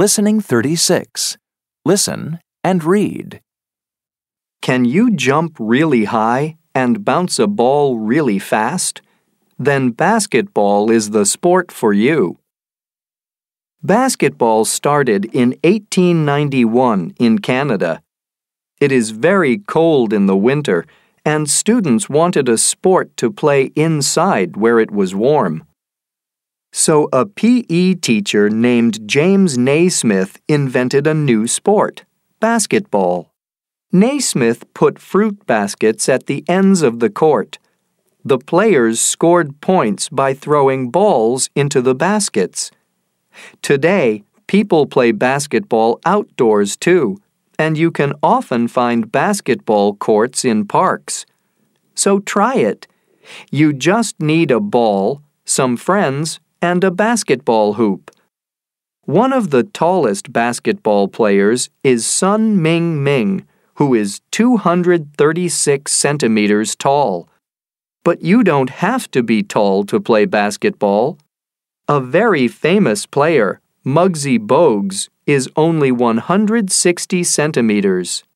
Listening 36. Listen and read. Can you jump really high and bounce a ball really fast? Then basketball is the sport for you. Basketball started in 1891 in Canada. It is very cold in the winter, and students wanted a sport to play inside where it was warm. So a PE teacher named James Naismith invented a new sport, basketball. Naismith put fruit baskets at the ends of the court. The players scored points by throwing balls into the baskets. Today, people play basketball outdoors too, and you can often find basketball courts in parks. So try it. You just need a ball, some friends, and a basketball hoop. One of the tallest basketball players is Sun Ming Ming, who is 236 centimeters tall. But you don't have to be tall to play basketball. A very famous player, Muggsy Bogues, is only 160 centimeters.